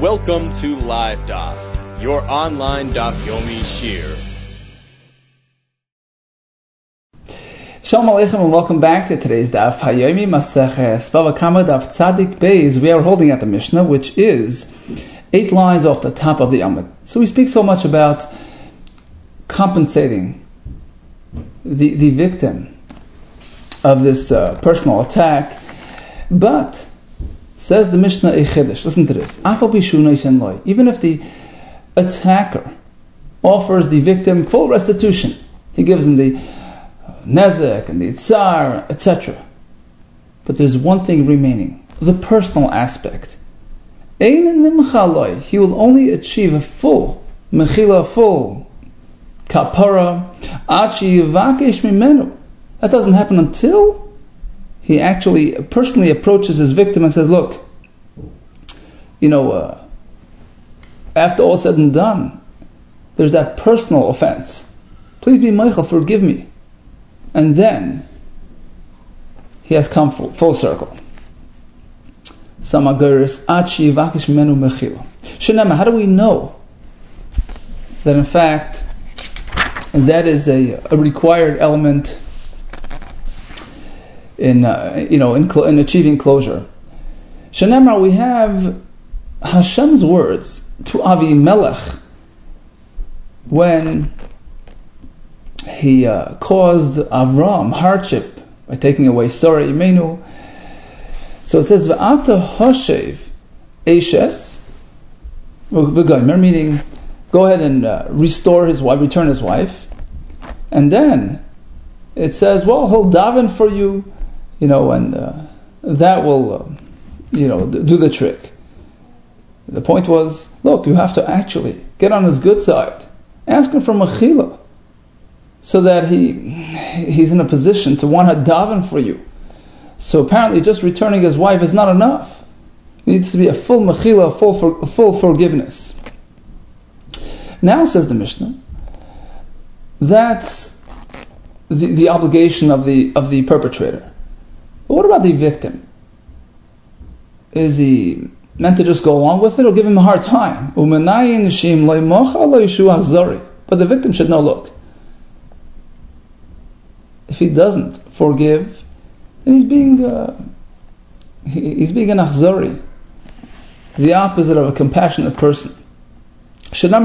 Welcome to Live Daf, your online Daf Yomi Shir. Shalom Aleichem and welcome back to today's Daf Hayomi Maseches Bava Kama Daf Tzadik Beis. We are holding at the Mishnah, which is 8 lines off the top of the Amud. So we speak so much about compensating the victim of this personal attack, but says the Mishnah a Chiddush. Listen to this. Even if the attacker offers the victim full restitution, he gives him the nezek and the tsar, etc. But there's one thing remaining, the personal aspect. He will only achieve a full mechila, full kapara, that doesn't happen until he actually personally approaches his victim and says, look, after all said and done, there's that personal offense. Please be Michael, forgive me. And then he has come full circle. How do we know that in fact that is a required element in achieving closure? Shenemar, we have Hashem's words to Avimelech when he caused Avram hardship by taking away Sarah Imenu. So it says V'ata Hoshev Eshes V'gomer, meaning go ahead and restore his wife, return his wife, and then it says, well, he'll daven for you, and that will, do the trick. The point was, look, you have to actually get on his good side, ask him for mechila, so that he's in a position to want to daven for you. So apparently just returning his wife is not enough. It needs to be a full mechila, a full forgiveness. Now, says the Mishnah, that's the obligation of the perpetrator. But what about the victim? Is he meant to just go along with it or give him a hard time? But the victim should know, look, if he doesn't forgive, then he's being an achzari, the opposite of a compassionate person. Because in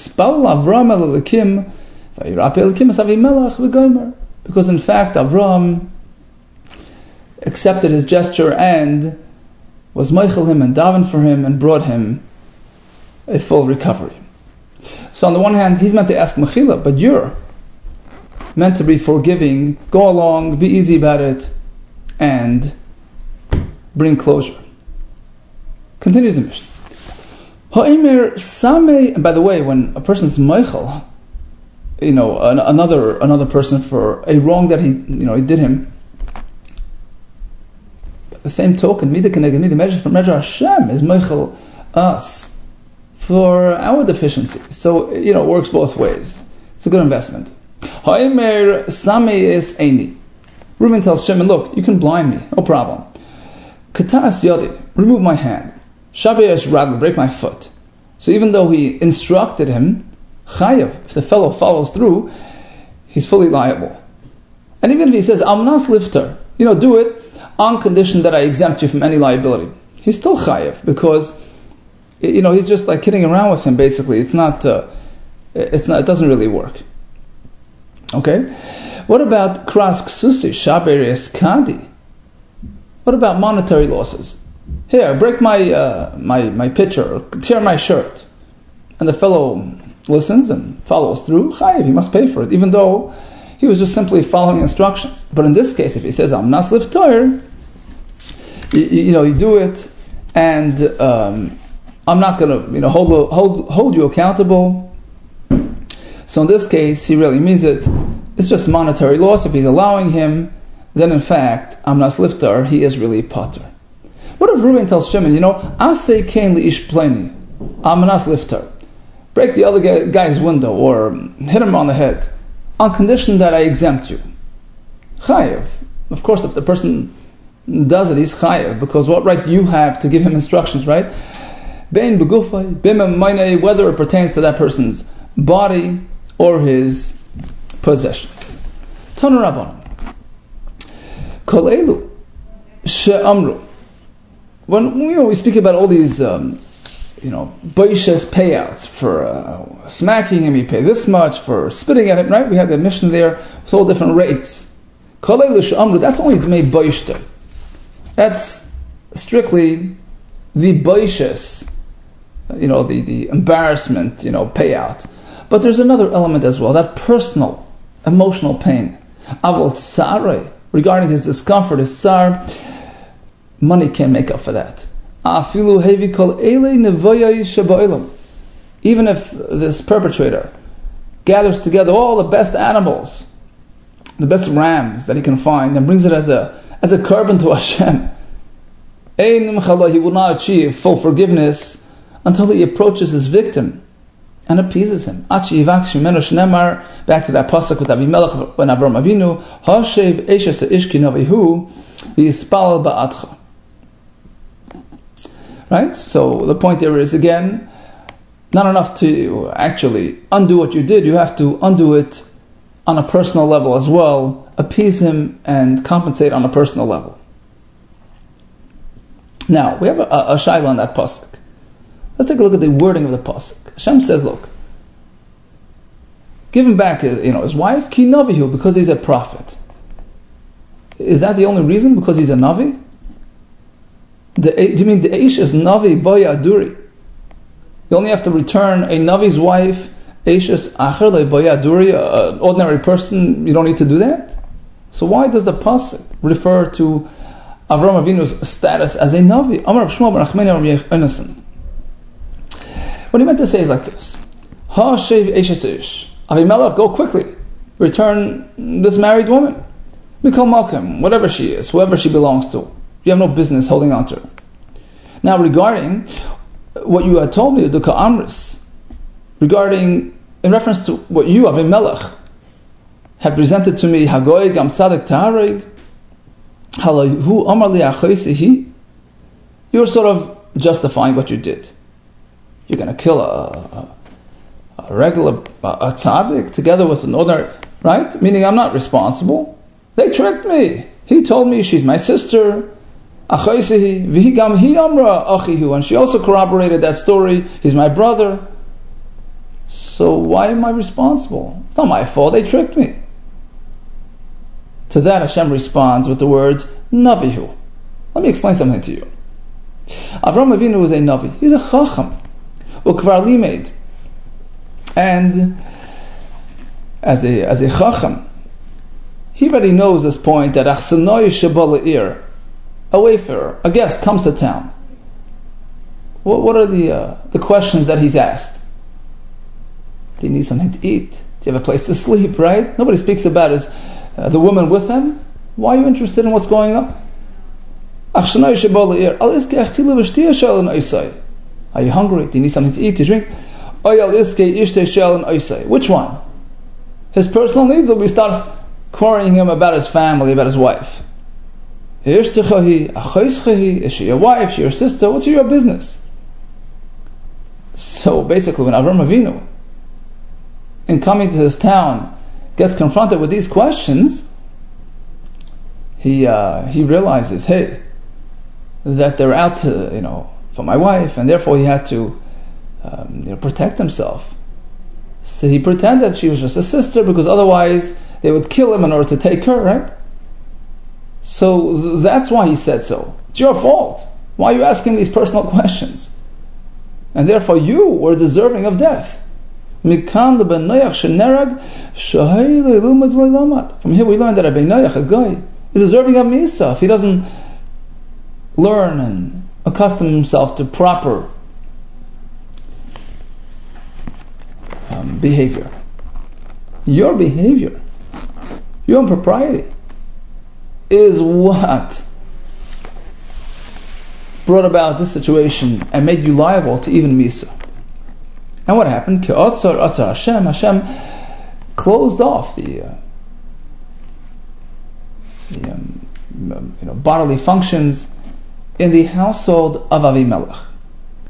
fact Avram accepted his gesture and was meichel him and daven for him and brought him a full recovery. So on the one hand, he's meant to ask mechila, but you're meant to be forgiving, go along, be easy about it, and bring closure. Continues the Mishnah. And by the way, when a person's meichel, another person for a wrong that he did him, the same token, the measure from measure Hashem is meichel us for our deficiency. So it works both ways. It's a good investment. Ha'emer samei es eini. Reuben tells Shimon, look, you can blind me, no problem. Katas yadi, remove my hand. Shabei es radl, break my foot. So even though he instructed him, chayav, if the fellow follows through, he's fully liable. And even if he says, amnas lifter, do it on condition that I exempt you from any liability, he's still chayav, because he's just like kidding around with him. Basically, it doesn't really work. Okay, what about kras ksusi shaberes kadi? What about monetary losses? Here, break my pitcher, or tear my shirt, and the fellow listens and follows through. Chayiv, he must pay for it, even though he was just simply following instructions. But in this case, if he says I'm nas liftoyer, you do it, and I'm not going to hold you accountable. So in this case, he really means it. It's just monetary loss. If he's allowing him, then in fact, amnas liftar, he is really potter. What if Reuben tells Shimon, asay kain liish pleni, amnas liftar, break the other guy's window or hit him on the head, on condition that I exempt you? Chayev. Of course, if the person does it, he's chayev, because what right do you have to give him instructions, right? bein begufay, b'mem, whether it pertains to that person's body or his possessions. Tanu Rabbanan. Kol elu she'amru. When we speak about all these, boishes payouts for smacking him, you pay this much, for spitting at him, right? We have the mission there with all different rates. Kol elu she'amru. That's only to make boishte. That's strictly the boishes, the embarrassment, payout. But there's another element as well, that personal, emotional pain. Aval tsare, regarding his discomfort, his tsar, money can't make up for that. Afilu hevi kol ele nevoyai sheba'ilam. Even if this perpetrator gathers together all the best animals, the best rams that he can find, and brings it as a korban to Hashem, he will not achieve full forgiveness until he approaches his victim and appeases him. Back to that pasuk with Avimelech when Avram Avinu, Hashev eshes ishki navihu v'yispal ba'atcha. Right? So the point there is, again, not enough to actually undo what you did, you have to undo it on a personal level as well, appease him and compensate on a personal level. Now, we have a shaila on that pasuk. Let's take a look at the wording of the pasuk. Hashem says, look, give him back his wife, ki navihu, because he's a prophet. Is that the only reason? Because he's a navi? Do you mean the Eish is navi boya aduri? You only have to return a navi's wife, Eishes acher le boya aduri, an ordinary person, you don't need to do that? So why does the pasuk refer to Avram Avinu's status as a navi? Amar Shmuel ben Achmeni Amar Yonasan. What he meant to say is like this: Ha shev Eishes ish. Avimelech, go quickly, return this married woman. Mikol Malkim, whatever she is, whoever she belongs to. You have no business holding on to her. Now, regarding what you had told me, the Ka'amris, in reference to what you, Avimelech, had presented to me, Hagoy Gam Tzadek Ta'areg, Halahu Amar Li Achoisihi, you're sort of justifying what you did. You're going to kill a regular tzaddik together with an ordinary, right? Meaning I'm not responsible. They tricked me. He told me she's my sister. Achoisihi v'hi gam hi amra achihu, and she also corroborated that story. He's my brother. So why am I responsible? It's not my fault. They tricked me. To that Hashem responds with the words navihu. Let me explain something to you. Avram Avinu is a navi. He's a chacham. Ukvar limeid. And as a chacham, he already knows this point that achsanoi shebal le'ir, a wayfarer, a guest comes to town. What are the questions that he's asked? Do you need something to eat? Do you have a place to sleep? Right? Nobody speaks about the woman with him. Why are you interested in what's going on? Are you hungry? Do you need something to eat, to drink? Which one? His personal needs, or we start querying him about his family, about his wife? Is she your wife? Is she your sister? What's your business? So basically, when Avram Avinu, in coming to this town, gets confronted with these questions, he realizes, hey, that they're out to, for my wife, and therefore he had to protect himself. So he pretended she was just a sister, because otherwise they would kill him in order to take her, right? So that's why he said so. It's your fault. Why are you asking these personal questions? And therefore you were deserving of death. From here we learn that Rabbi Noach, a guy, is deserving of Misa if he doesn't learn and accustom himself to proper behavior. Your behavior, your impropriety, is what brought about this situation and made you liable to even Misa. And what happened? Hashem closed off the bodily functions in the household of Avimelech.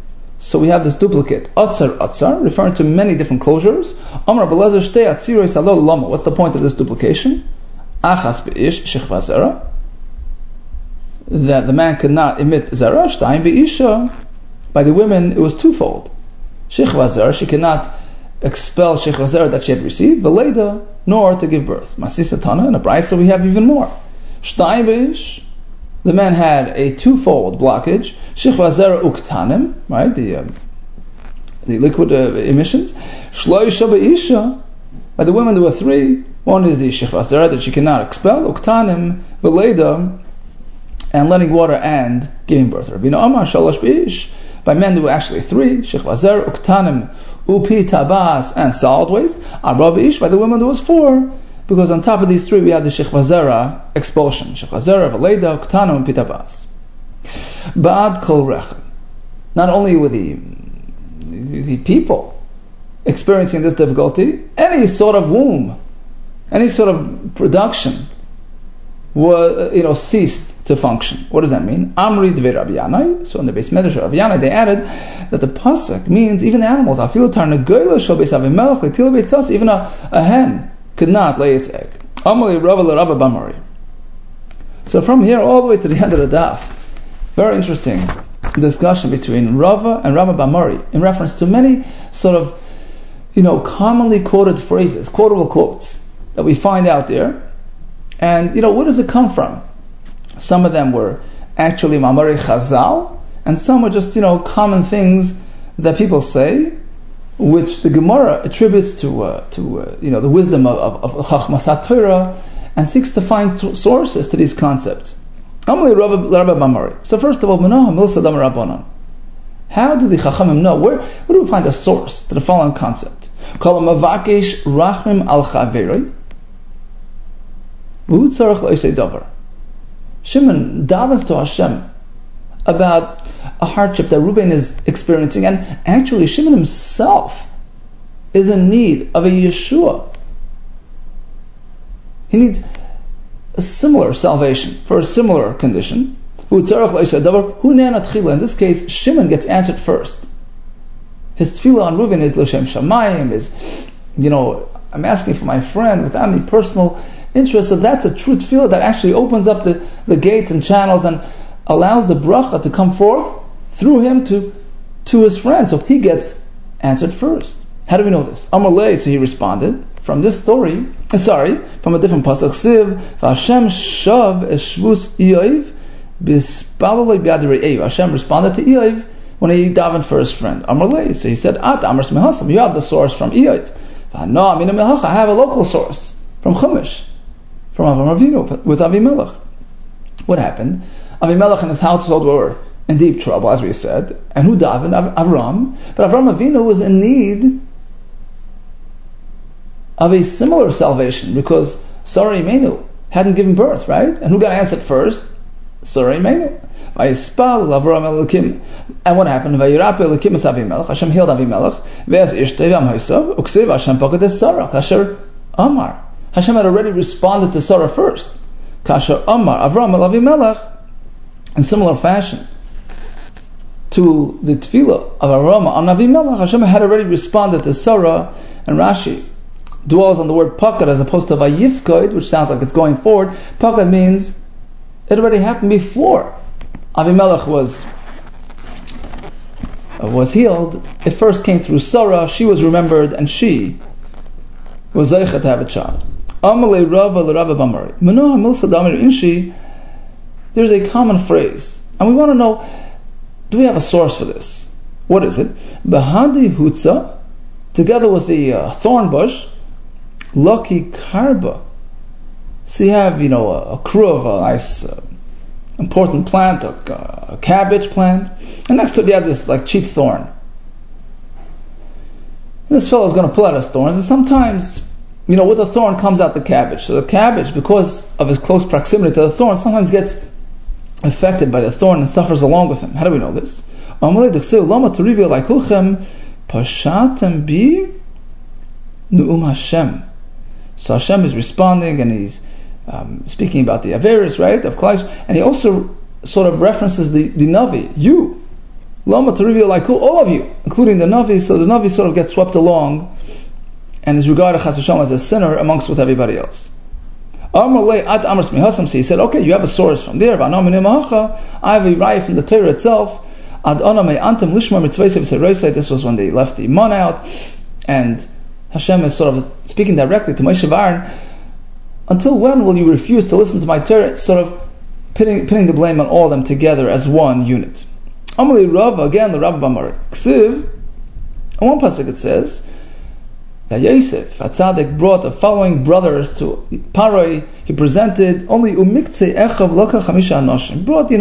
So we have this duplicate, atzar, referring to many different closures. Amar Belezer shtei atziroi salol lama. What's the point of this duplication? Achas be'ish shechva zera, that the man could not emit zera. Shtayim be'isha, by the women it was twofold. Shechva zera, she cannot expel shechva zera that she had received. Veleda, nor to give birth. Masisa Tana, in a brayso we have even more. Shtayim be'ish, the man had a twofold blockage. Shechva zera uktanim, right? The liquid emissions. Shloisha be'isha, by the women there were three. One is the shechva zera that she cannot expel. Uktanim, veleda, and letting water and giving birth. Rabbeinu Amar shalosh be'ish. By men there were actually three. Shechva zera, uktanim, upi tabas, and solid waste. Arba be'ish. By the women there was four. Because on top of these three we have the shechva zera expulsion. Shechva zera, veleda, uktanim, and pitabas. Ba'ad kol rechem. Not only were the people experiencing this difficulty, any sort of womb, any sort of production was, ceased to function. What does that mean? Amri dvei Rabbi Yanai. So in the Beis Medrash of Rabbi Yanai, they added that the pasuk means even animals. Afilu tarnagola shel Beis Avimelech letil beitzas. Even a hen could not lay its egg. Amri Rava l'Rava Bamari. So from here all the way to the end of the daf, very interesting discussion between Rava and Rava Bamari in reference to many sort of, commonly quoted phrases, quotable quotes that we find out there. And, where does it come from? Some of them were actually Mamari Chazal, and some were just, common things that people say, which the Gemara attributes to the wisdom of Chachmas HaTorah, and seeks to find sources to these concepts. So first of all, how do the Chachamim know? Where do we find a source to the following concept? Shimon davens to Hashem about a hardship that Reuben is experiencing, and actually Shimon himself is in need of a Yeshua. He needs a similar salvation for a similar condition. In this case, Shimon gets answered first. His tefillah on Reuven is L'Shem Shamayim, is, I'm asking for my friend without any personal interest. So that's a true tefillah that actually opens up the gates and channels and allows the bracha to come forth through him to his friend. So he gets answered first. How do we know this? Amalei, so he responded from this story, from a different pasuk, Siv, V'Hashem shav es shvus Eiv, b'spalolei b'yad re'eiv. Hashem responded to Eiv when he davened for his friend. Amalei, so he said, At Amars Mehasam, you have the source from Eiv. V'hana mina mehacha, I have a local source from Chumash, from Avram Avinu, with Avimelech. What happened? Avimelech and his household were in deep trouble, as we said. And who davened? Avram. But Avram Avinu was in need of a similar salvation, because Sarah Imenu hadn't given birth, right? And who got answered first? Sarah Imenu. And what happened? Hashem healed Avimelech. Hashem had already responded to Sarah first. Kasher Amar Avram el Avimelech, in similar fashion to the tefillah of Avram on Avimelech, Hashem had already responded to Sarah, and Rashi dwells on the word pakad as opposed to vayifkoid, which sounds like it's going forward. Pakad means it already happened before Avimelech was healed. It first came through Sarah, she was remembered, and she was zeichet to have a child. Amalei Rava l'Rava Bamari. Manoah milsa damir inshi. There's a common phrase, and we want to know, do we have a source for this? What is it? Bahadi hutza, together with the thorn bush, lucky karba. So you have, a crew of a nice, important plant, a cabbage plant, and next to it you have this cheap thorn. And this fellow is going to pull out his thorns, and sometimes, with a thorn comes out the cabbage. So the cabbage, because of its close proximity to the thorn, sometimes gets affected by the thorn and suffers along with him. How do we know this? So Hashem is responding, and he's speaking about the Averis, right, of Klaish, and he also sort of references the Navi. You Lama to reveal like all of you, including the Navi. So the Navi sort of gets swept along and is regarded Chas v'Shalom as a sinner amongst with everybody else. So he said, okay, you have a source from there. I have a right from the Torah itself. This was when they left the Iman out, and Hashem is sort of speaking directly to Moshe Aaron. Until when will you refuse to listen to my Torah? Sort of pinning the blame on all of them together as one unit. Amalei Rav, again the Rav Bamar Ksiv. On one pasuk it says that Yosef HaTzadik brought the following brothers to Paroi. He presented only umiktzei echav loka chamisha anoshim. He brought,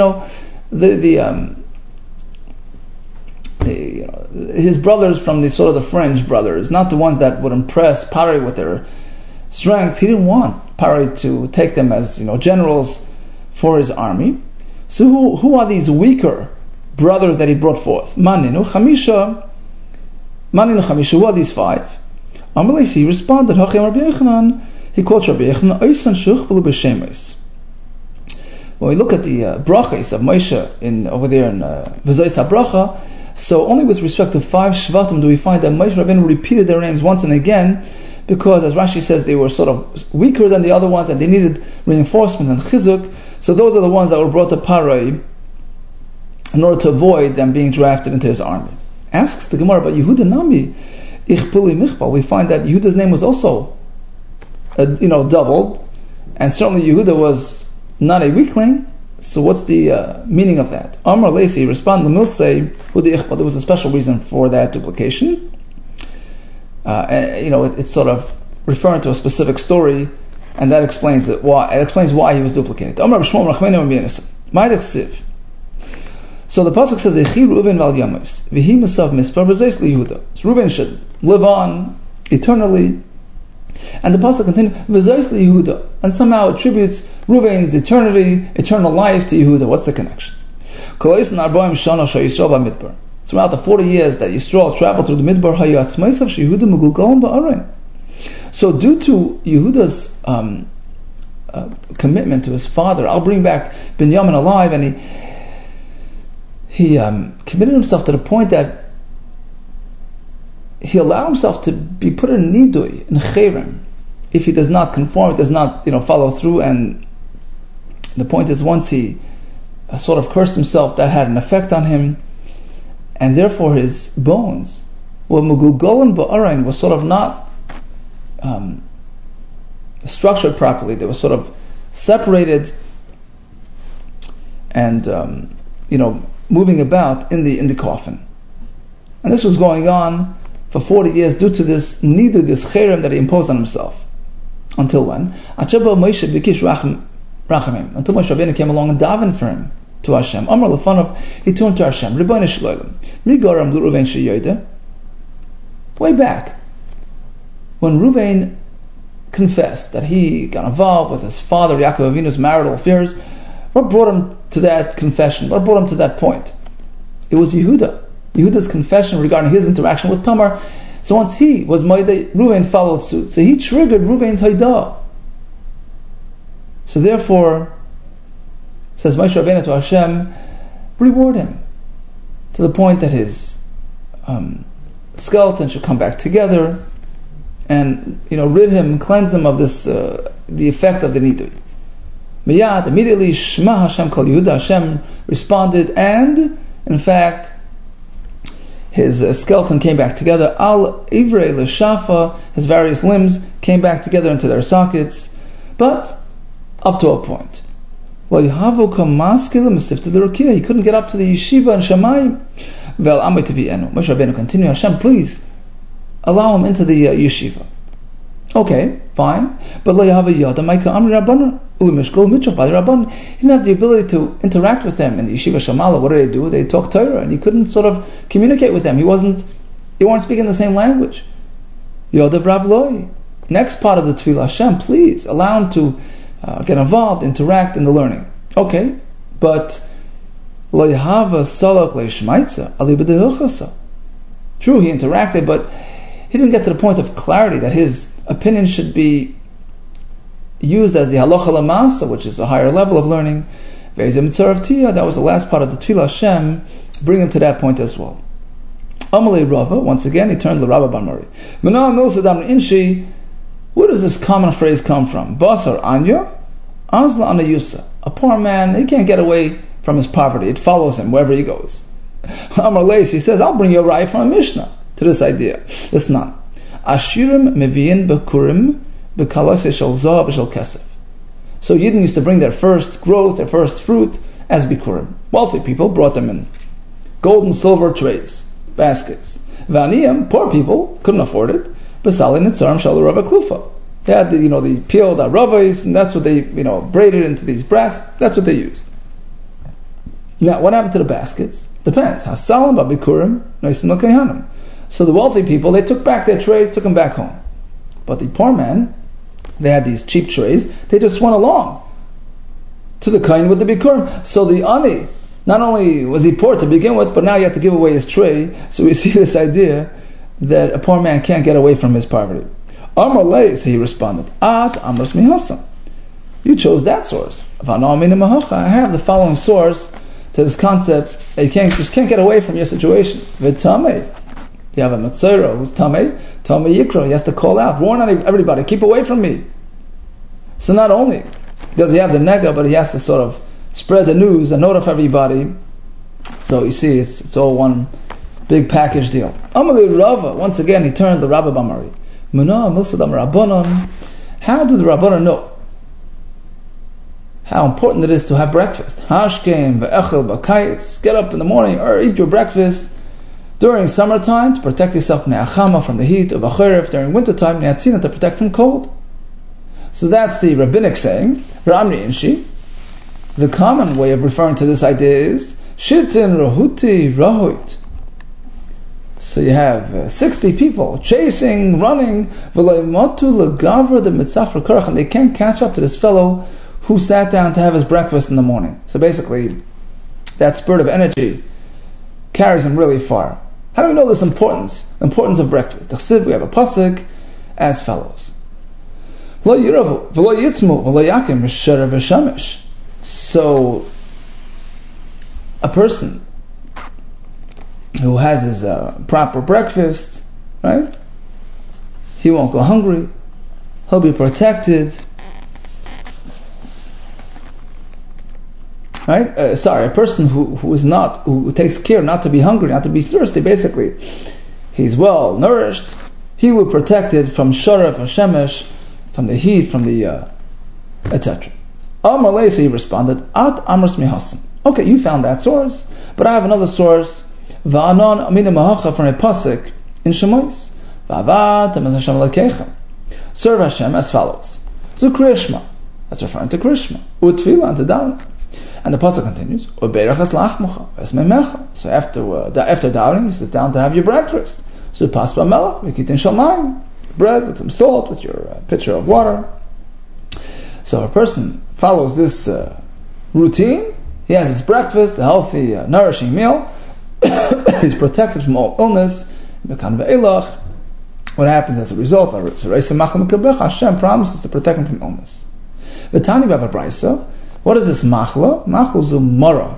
his brothers from the sort of the fringe brothers, not the ones that would impress Paroi with their strength. He didn't want Paroi to take them as generals for his army. So who are these weaker brothers that he brought forth? Maninu chamisha. Who are these five? Amalei, he responded, Hachem Rabbi Yochanan. He quotes Rabbi Yochanan, Oysan shuchbelu b'shemes. When we look at the brachas of Moshe over there in V'zois HaBracha, so only with respect to 5 Shvatim do we find that Moshe Rabbeinu repeated their names once and again, because as Rashi says, they were sort of weaker than the other ones and they needed reinforcement and chizuk. So those are the ones that were brought to Paroi in order to avoid them being drafted into his army. Asks the Gemara about Yehuda Nami, Ichpuli Michpal. We find that Yehuda's name was also doubled, and certainly Yehuda was not a weakling. So what's the meaning of that? Amar Leisi respond Lemilsei Hudi Ichpal. There was a special reason for that duplication. It's sort of referring to a specific story, and that explains it. Why he was duplicated. Amar B'Shmuel Rachmenu M'Biyanisim. Ma'idech Siv. So the pasuk says, "Echi Reuven val Yamis v'hi Misav Mispar v'Zeis LiYehuda." So Reuven should live on eternally, and the pasuk continues, "V'Zeis LiYehuda," and somehow attributes Reuven's eternal life to Yehuda. What's the connection? Throughout the 40 years that Yisrael traveled through the Midbar, so due to Yehuda's commitment to his father, I'll bring back Binyamin alive, and he committed himself to the point that he allowed himself to be put in nidui, in cherem, if he does not conform, does not follow through. And the point is, once he sort of cursed himself, that had an effect on him, and therefore his bones were mugulgolan ba'arain, was sort of not structured properly. They were sort of separated and moving about in the coffin. And this was going on for 40 years due to this nidu, this cherem that he imposed on himself. Until when? Until Moshe Rabbeinu came along and davened for him to Hashem. Amar Lefanov, he turned to Hashem. Ribono shel olam, mi garam l'Reuven sheyoda. Way back, when Reuven confessed that he got involved with his father Yaakov Avinu's marital affairs, what brought him to that confession? What brought him to that point? It was Yehuda's confession regarding his interaction with Tamar. So once he was Moedei, Reuven followed suit. So he triggered Reuven's Haidah. So therefore, says Moshe Rabbeinu to Hashem, reward him to the point that his skeleton should come back together, and rid him, cleanse him of this the effect of the nidui. Miyad, immediately Shema Hashem Kol Yehuda, Hashem responded, and in fact his skeleton came back together. Al Ivrei L'Shafa, his various limbs came back together into their sockets, but up to a point. He couldn't get up to the yeshiva and Shamayim. Moshe Rabbeinu continued, Hashem, please allow him into the yeshiva. Okay, fine. But he didn't have the ability to interact with them in the yeshiva Shamala. What did they do? They talked Torah, and he couldn't sort of communicate with them. They weren't speaking the same language. Yodav Rav Loi. Next part of the tefillah, Hashem, please allow him to get involved, interact in the learning. Okay, but true, he interacted, but he didn't get to the point of clarity that his opinion should be used as the halacha l'maasa, which is a higher level of learning, That was the last part of the Tefillah. Hashem, bring him to that point as well. Amalei Rava, once again, he turned to Rabba Bar Mari. Where does this common phrase come from? Basar Anya, Azla Anayusa. A poor man, he can't get away from his poverty. It follows him wherever he goes. Amar Leis, he says, I'll bring you a raya from a Mishnah to this idea. Listen on. Ashirim meviyin bekurim bekalas shel zahav shel kesef. So Yidden used to bring their first growth, their first fruit, as bikurim. Wealthy people brought them in gold and silver trays, baskets. Vaniyim, poor people, couldn't afford it. Besali nitzarim shel rava klufa. They had the peeled aravais, and that's what they braided into these brass. That's what they used. Now, what happened to the baskets? Depends. Hasalam babikurim noisim l'kayhanim. So the wealthy people, they took back their trays, took them back home. But the poor man, they had these cheap trays, they just went along to the kain with the bikurim. So the ani, not only was he poor to begin with, but now he had to give away his tray. So we see this idea that a poor man can't get away from his poverty. Amar lei, so he responded, At amras mihasam. You chose that source. I have the following source to this concept that you just can't get away from your situation. V'tamei. You have a Matzera who's Tamei Yikro. He has to call out, warn everybody, keep away from me. So not only does he have the nega, but he has to sort of spread the news and notify everybody. So you see, it's all one big package deal. Amalei Rava, once again, he turned to Rabba Bar Mari. How do the Rabbanan know how important it is to have breakfast? Hashkem ve'echel b'kayitz. Get up in the morning or eat your breakfast during summertime to protect yourself from the heat, of acheref during wintertime to protect from cold. So that's the rabbinic saying. Ramri Inshi. The common way of referring to this idea is Shitin Rahuti Rahoit. So you have 60 people chasing, running, and they can't catch up to this fellow who sat down to have his breakfast in the morning. So basically, that spurt of energy carries him really far. How do we know this importance? The importance of breakfast. We have a pasuk as follows. So, a person who has his proper breakfast, right? He won't go hungry. He'll be protected. Right? A person who takes care not to be hungry, not to be thirsty, basically, he's well nourished. He will be protected from sharav, from shemesh, from the heat, from the etc. Amar Leisa, he responded, At amras mihasam. Okay, you found that source, but I have another source. Va'anon amina mahacha from a pasuk in Shemos. Va'avad tamaz Hashem l'keichem. Serve Hashem as follows. So Krishma, that's referring to Krishma. Utfila and to daven. And the pasuk continues. Uberachas lachmucha v'esmeimecha. So after davening, you sit down to have your breakfast. So pas b'melach v'kitin shalmayim. Bread with some salt, with your pitcher of water. So a person follows this routine. He has his breakfast, a healthy, nourishing meal. He's protected from all illness. What happens as a result? Hashem promises to protect him from illness. V'tani b'ava brisa. What is this machla? Machla is a mara.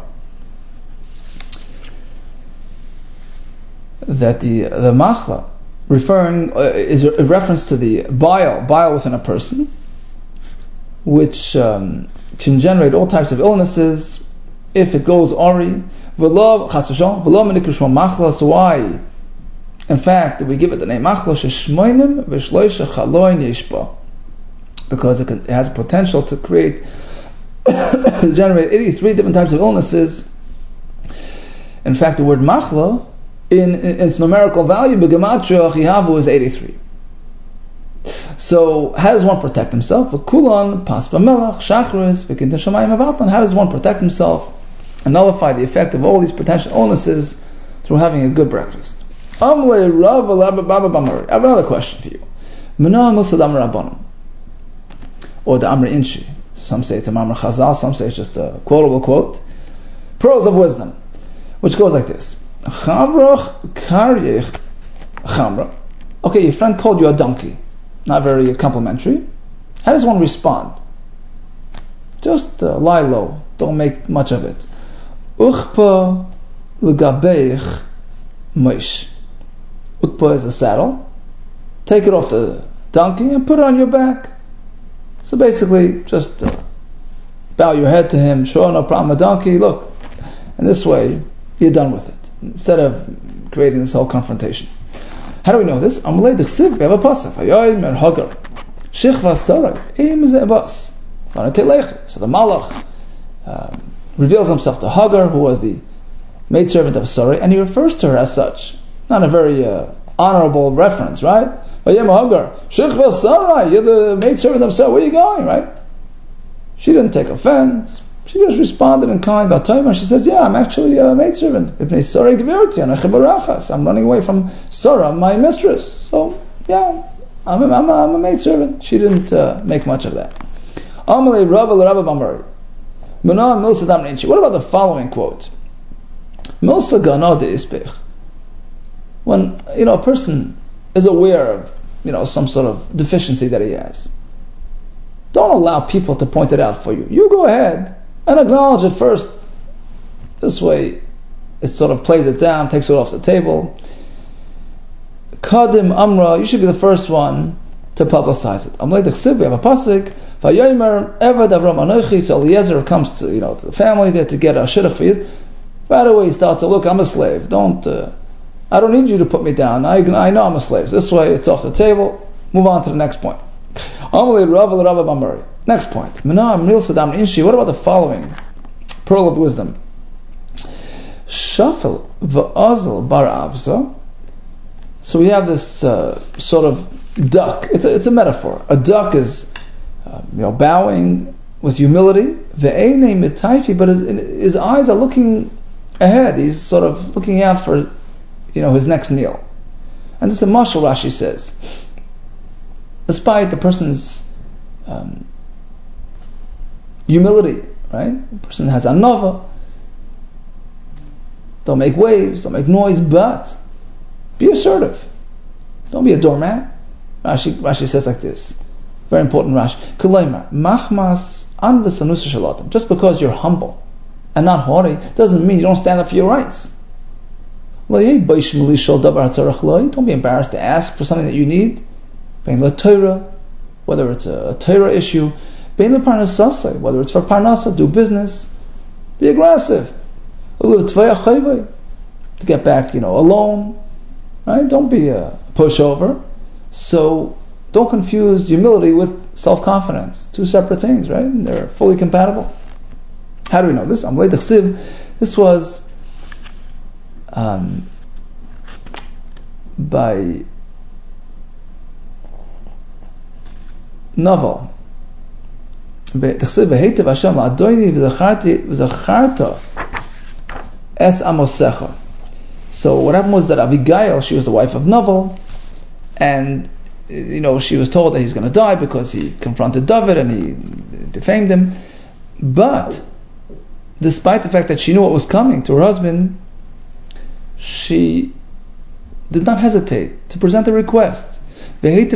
That the machla is a reference to the bile within a person, which can generate all types of illnesses if it goes ori. So why, in fact, we give it the name machla sheshmoinim v'shloisha chaloin yeshba, because it has potential to generate 83 different types of illnesses. In fact, the word machla in its numerical value, b'gematria chihavu, is 83. So, how does one protect himself? V'kulan pas b'melach shachris v'kintin shamayim avatlan. How does one protect himself and nullify the effect of all these potential illnesses through having a good breakfast? I have another question for you. Or the Amr Inshi. Some say it's a Mamre Chazal, some say it's just a quotable quote. Pearls of wisdom, which goes like this. Okay, your friend called you a donkey. Not very complimentary. How does one respond? Just lie low. Don't make much of it. Uchpa l'gabeich moish. Uchpa is a saddle. Take it off the donkey and put it on your back. So basically, just bow your head to him. Sure, no problem, a donkey. Look, and this way you're done with it. Instead of creating this whole confrontation. How do we know this? Amalei d'chsiv. We have a pasuk. Hayoy mer hagar. Shichva sarai. Im ze bas. So the Malach reveals himself to Hagar, who was the maidservant of Sarai, and he refers to her as such. Not a very honorable reference, right? Hagar, Shichva Sarai, you're the maidservant of Sarai, where are you going, right? She didn't take offense. She just responded in kind. She says, yeah, I'm actually a maidservant. I'm running away from Sarah, my mistress. So, yeah, I'm a maidservant. She didn't make much of that. What about the following quote? When a person is aware of some sort of deficiency that he has, don't allow people to point it out for you. You go ahead and acknowledge it first. This way it sort of plays it down, takes it off the table. Kadim Amra, you should be the first one to publicize it. We have a pasuk. Vayomer Eved Avram Anochi. So Eliezer comes to to the family there to get a shidduch for you. Right away he starts to look. I'm a slave. I don't need you to put me down. I know I'm a slave. So this way it's off the table. Move on to the next point. Next point. What about the following pearl of wisdom? Shafel v'azal bar avza. So we have this sort of duck. It's a metaphor. A duck is bowing with humility. Ve'einei mitayfi, but his eyes are looking ahead. He's sort of looking out for his next meal. And it's a mashal. Rashi says, despite the person's humility, right? The person has anova. Don't make waves, don't make noise, but be assertive. Don't be a doormat. Rashi says like this. Very important Rashi. Kulaimar, machmas an v'sanus shalatim. Just because you're humble and not haughty doesn't mean you don't stand up for your rights. Don't be embarrassed to ask for something that you need. Whether it's a Torah issue, whether it's for parnasa, do business, be aggressive. To get back, alone, right? Don't be a pushover. So don't confuse humility with self-confidence. Two separate things, right? And they're fully compatible. How do we know this? This was by Novel. So what happened was that Abigail, she was the wife of Novel, and she was told that he's going to die because he confronted David and he defamed him. But despite the fact that she knew what was coming to her husband, she did not hesitate to present a request. David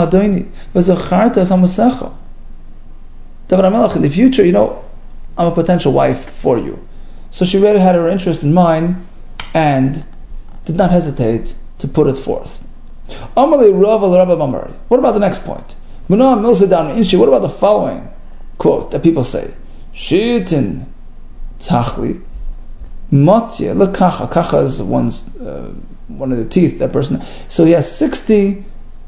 HaMelech, in the future, I'm a potential wife for you. So she really had her interest in mind and did not hesitate to put it forth. What about the next point? What about the following quote that people say? Shitin tachli matye lekacha. Kacha is one of the teeth, that person. So he has 60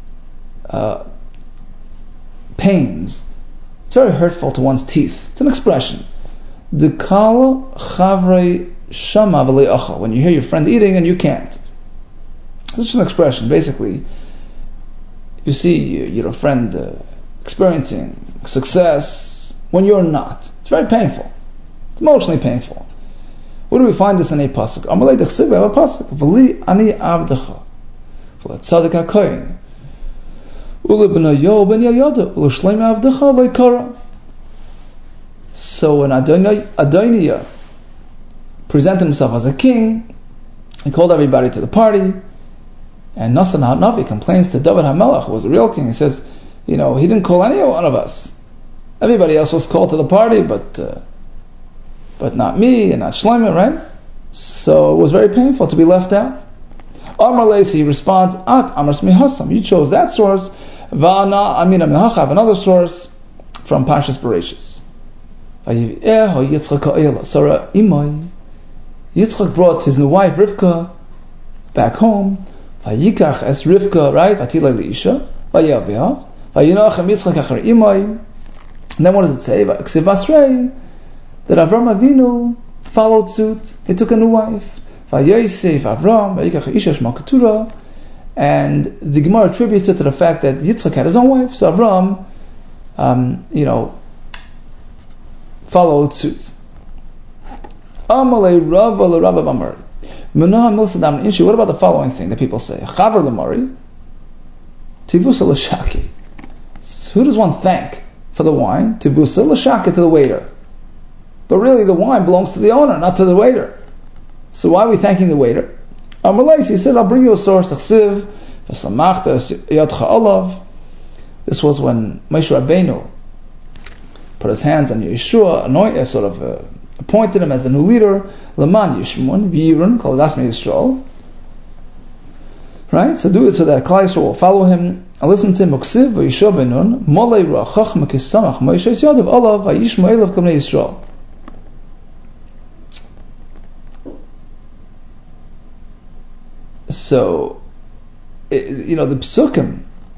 pains. It's very hurtful to one's teeth. It's an expression. Dekal chavrei shama v'lei achal. When you hear your friend eating and you can't. It's just an expression. Basically, you see your friend experiencing success when you're not. It's very painful. It's emotionally painful. Where do we find this in a pasuk? Amalei d'chsiv, we have a pasuk. V'li ani avdecha v'le tzadik hakoyin ule b'nayo ben yayada ule shleim avdecha leikara. So when Adoniah presented himself as a king, he called everybody to the party, and Nasan HaNavi complains to David HaMelech, who was a real king. He says, he didn't call any one of us. Everybody else was called to the party, but but not me and not Shlomo, right? So it was very painful to be left out. Amar Leisi, he responds, At Amar Smi Hassam, you chose that source. Va'ana Amina Mehacha, I have another source from Parshas Bereshis. Yitzchak brought his new wife Rivka back home. Vayikach es Rivka, right? Vatila Leisha. Vayavia. Vayinachem Yitzchak achar imay. And then what does it say? Ksiv Basrei, that Avram Avinu followed suit. He took a new wife. Vayosef Avram. Vayikach Isha Shma Ketura. And the Gemara attributes it to the fact that Yitzchak had his own wife, so Avram, followed suit. Amalei Rava l'Rabba Bamar. Menah Milsadam Inshi. What about the following thing that people say? Chavar l'Mari, Tibusa l'Shaki. Who does one thank for the wine? Tibusa l'Shaki, to the waiter. But really, the wine belongs to the owner, not to the waiter. So why are we thanking the waiter? Amalei, he said, I'll bring you a source. Chsiv v'samachta yadcha alav. This was when Moshe Rabbeinu put his hands on Yeshua, appointed him as the new leader. Laman Yishmun v'yirun called Asmi Yisrael. Right? So do it so that Klal Yisrael will follow him and listen to him. Uksiv v'Yeshua benun molei rachach mekisamach Moshe yadav alav v'yishma elav kamnei Yisrael. So, the Psukim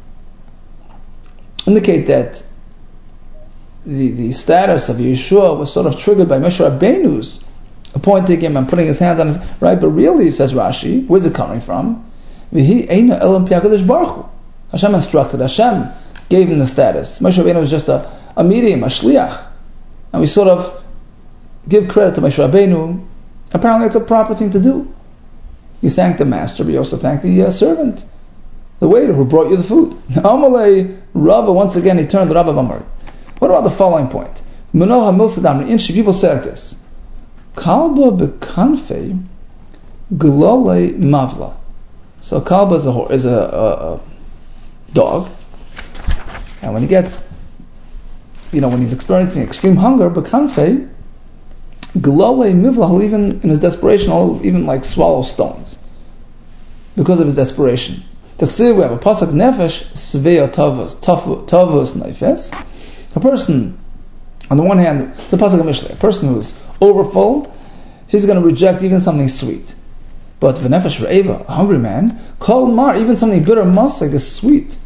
indicate that the status of Yeshua was sort of triggered by Moshe Rabbeinu's appointing him and putting his hands on his, right? But really, says Rashi, where's it coming from? Hashem instructed, Hashem gave him the status. Moshe Rabbeinu was just a medium, a shliach. And we sort of give credit to Moshe Rabbeinu. Apparently it's a proper thing to do. You thank the master, but you also thank the servant, the waiter who brought you the food. Amalei Rava, once again, he turned to Rava Bamar. What about the following point? Menoha Milsadam Inshi, people say like this. Kalba bekanfe glole mavla. So kalba is a dog, and when he gets, when he's experiencing extreme hunger, bekanfe glole mivla, he'll even in his desperation, he'll even like swallow stones because of his desperation. We have a pasuk nefesh svea tavos nefes. A person, on the one hand, it's a pasuk of Mishlei. A person who's overfull, he's going to reject even something sweet. But v'nefesh re'eva, a hungry man, kol mar, even something bitter masag is sweet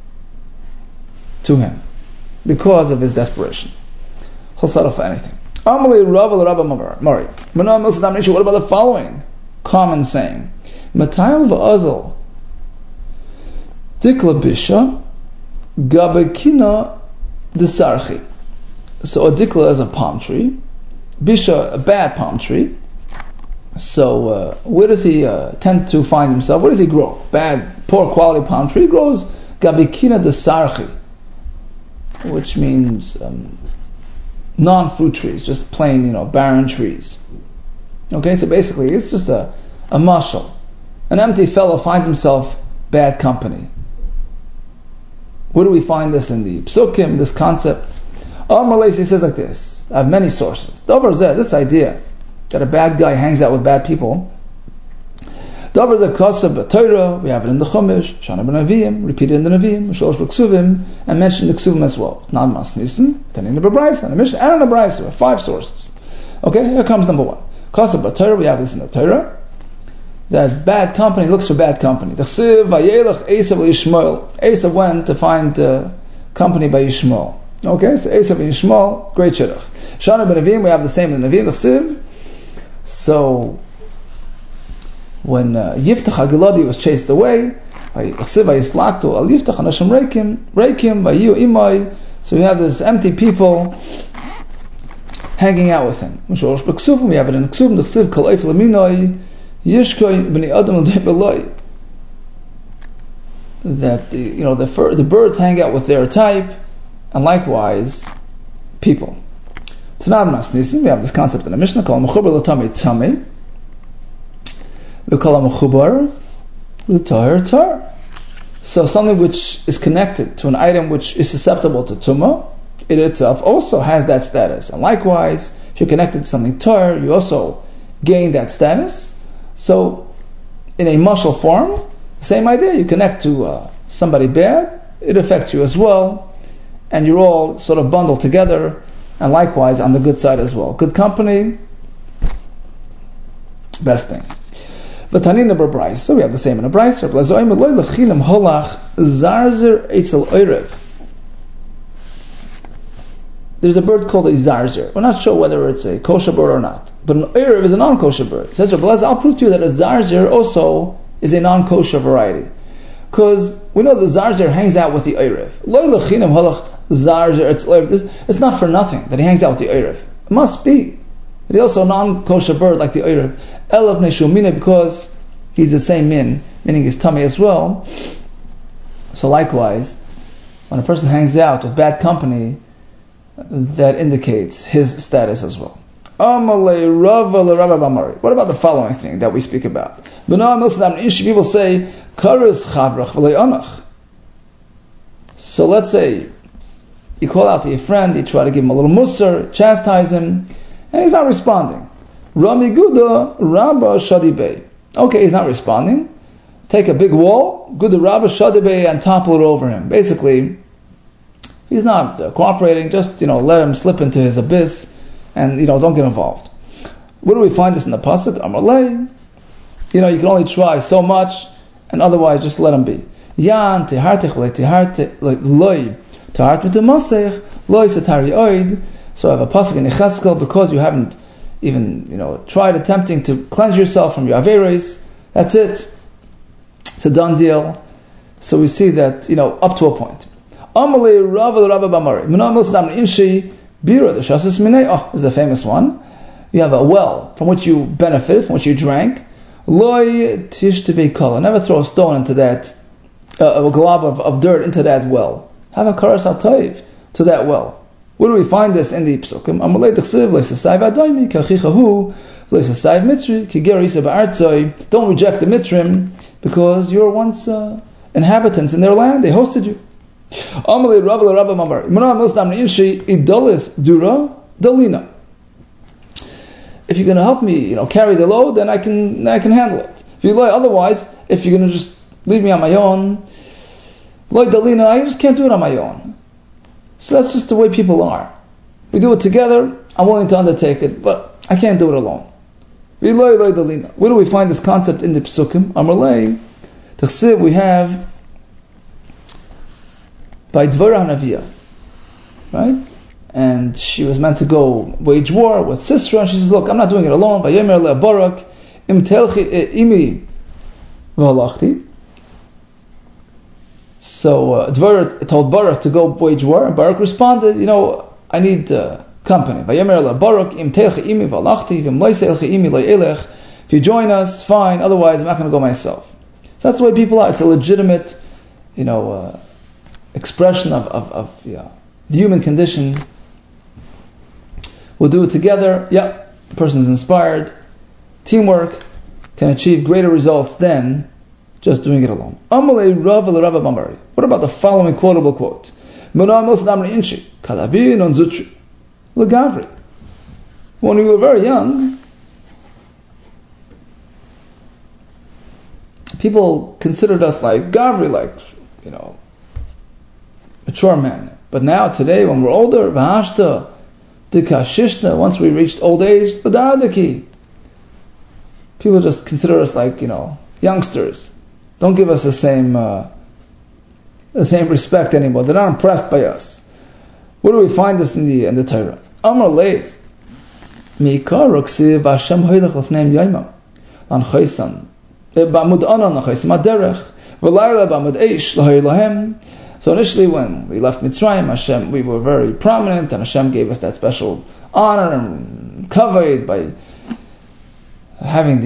to him because of his desperation. He'll settle for anything. Amalei Rava l'Rabba Mari. What about the following common saying? Matayil v'azal dikla bisha gabekina desarchi. So a dikla is a palm tree, bisha a bad palm tree. So where does he tend to find himself? Where does he grow? Bad, poor quality palm tree grows gabekina desarchi, which means non-fruit trees, just plain, barren trees. Okay, so basically it's just a mashal. An empty fellow finds himself bad company. Where do we find this in the Psukim, this concept? Amar Leisi says like this. I have many sources. Davar Zeh, this idea that a bad guy hangs out with bad people. Davar Zeh Kasab B'Torah, we have it in the Chumash, Shana B'Navim, repeated in the Navim, Shalosh B'Ksuvim, and mentioned in the Ksuvim as well. Not Mas Nissen, Tanin B'Braisa, and the Mishnah, and in the Braisa. 5 sources. Okay, here comes number 1. Kasab B'Torah, we have this in the Torah. That bad company looks for bad company. Esav went to find company by Yishmael. Okay, so Esav and Yishmael, great shidduch. Shana B'Navim, we have the same in the Navim. So when Yiftach HaGiladi was chased away, so we have this empty people hanging out with him. We have it in Ksuvim, that the birds hang out with their type, and likewise people. Tanab Masnisim, we have this concept in the Mishnah called Mechubar l'Tamei Tamei. We call it Mechubar l'Tahir Tar. So something which is connected to an item which is susceptible to Tumah, it itself also has that status. And likewise, If you're connected to something Torah, you also gain that status. So, in a mushal form, same idea. You connect to somebody bad, it affects you as well, and you're all sort of bundled together, and likewise on the good side as well. Good company, best thing. But Tanina B'Brais, so we have the same in a Brais. There's a bird called a zarzer. We're not sure whether it's a kosher bird or not, but an erev is a non-kosher bird. Says Rabbi Elazar, I'll prove to you that a zarzer also is a non-kosher variety, because we know the zarzer hangs out with the erev. It's not for nothing that he hangs out with the erev. It must be that he's also a non-kosher bird like the erev. Elav neshumina, because he's the same min, meaning his tummy as well. So likewise, when a person hangs out with bad company, that indicates his status as well. What about the following thing that we speak about? People say, so let's say you call out to your friend, you try to give him a little musar, chastise him, and he's not responding. Okay, he's not responding. Take a big wall, Guda Rabba Shadibay, and topple it over him. Basically, he's not cooperating, just let him slip into his abyss, and don't get involved. Where do we find this in the pasuk? Amalei. You can only try so much, and otherwise just let him be. Yan tehartich loy tahart mitamasech loy satari oid. So I have a pasuk in Yecheskel, because you haven't even tried attempting to cleanse yourself from your averos. That's it. It's a done deal. So we see that up to a point. Amalei Rava Rabba Bamari. Oh, this is a famous one. You have a well from which you benefited, from which you drank. Loy tishtevei kala. Never throw a stone into that, a glob of dirt into that well. Have a karas ha'toiv to that well. Where do we find this in the Psukim? Amalei t'chsiv le'sasayv adoimi k'achichahu le'sasayv mitri kiger yisa ba'artzoi. Don't reject the mitrim, because you were once inhabitants in their land. They hosted you. Amalei Rabba Rabba Mamar. If you're going to help me, carry the load, then I can handle it. If you otherwise, if you're going to just leave me on my own, I just can't do it on my own. So that's just the way people are. We do it together. I'm willing to undertake it, but I can't do it alone. Where do we find this concept in the Psukim? Amalei T'chsiv, we have by Dvara Hanaviyah, right? And she was meant to go wage war with Sisera, and she says, look, I'm not doing it alone. Vayemer le Barak, im telchi imi v'halachti. So Dvara told Barak to go wage war, and Barak responded, I need company. Vayemer le Barak, im telchi imi v'halachti, v'im loise elchi imi lo'elech. If you join us, fine. Otherwise, I'm not going to go myself. So that's the way people are. It's a legitimate, expression of the human condition. We'll do it together. Yeah, the person is inspired. Teamwork can achieve greater results than just doing it alone. What about the following quotable quote? When we were very young, people considered us like Gavri, mature men. But now, today, when we're older, once we reached old age, people just consider us like, youngsters. Don't give us the same respect anymore. They're not impressed by us. Where do we find this in the Torah? Amar lei, Mikar Roksiv Hashem Hoylech Lefneim Yoimam Lan Chaysan Ba'amud Anan Chaysan Aderech V'layla Ba'amud Eish L'Hoy Lahem. So initially, when we left Mitzrayim, we were very prominent, and Hashem gave us that special honor and kavod by having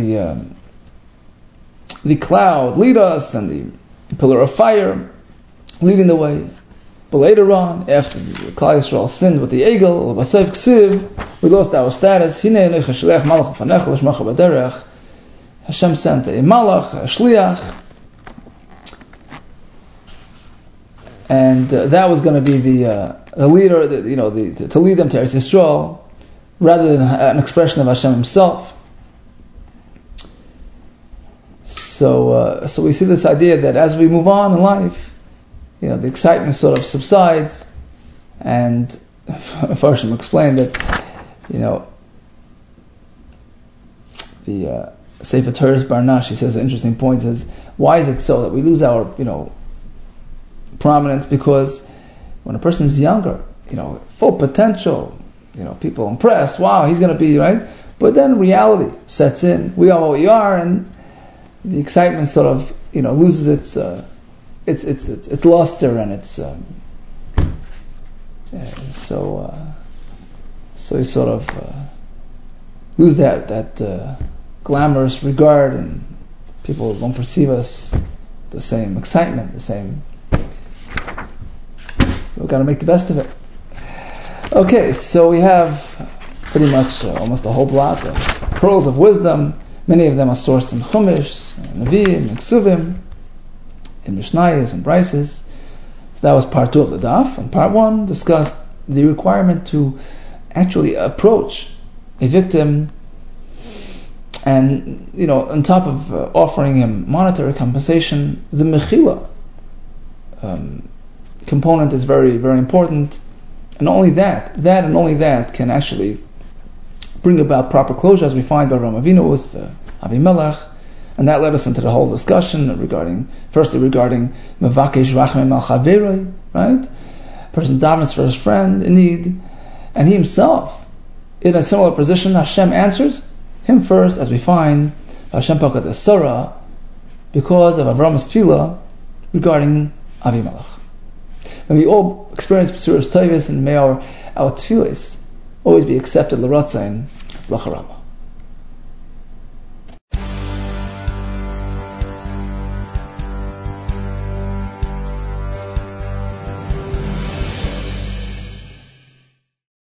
the cloud lead us and the pillar of fire leading the way. But later on, after the Klal Yisrael sinned with the Egel, we lost our status. Hashem sent a malach, a shliach, and that was going to be the leader, to lead them to Eretz Yisrael. rather than an expression of Hashem Himself. So we see this idea that as we move on in life, the excitement sort of subsides, and Farshim explained that, the Sefer Teres Barnash, he says an interesting point, is why is it so that we lose our, prominence? Because when a person is younger, full potential, people impressed, wow, he's going to be, right? But then reality sets in. We are what we are, and the excitement sort of, loses its luster, and its so you sort of lose that glamorous regard, and people don't perceive us the same excitement, the same. We've got to make the best of it. Okay, so we have pretty much almost a whole block of pearls of wisdom. Many of them are sourced in Chumash, Nevi'im, Ksuvim, in Mishnayos and Brises. So that was part 2 of the daf, and part 1 discussed the requirement to actually approach a victim, and on top of offering him monetary compensation, the mechila component is very, very important. And only that and only that can actually bring about proper closure, as we find by Avraham Avinu with Avimelech. And that led us into the whole discussion regarding Mevakesh Rachamim al Chaveroi, right? A person davens for his friend in need, and he himself, in a similar position, Hashem answers him first, as we find Hashem Pakat Esara, because of Avram's tefillah regarding Avimelech. May we all experience B'suras Toivos, and may our tefillas always be accepted l'ratzain. Tzlacha Rabba.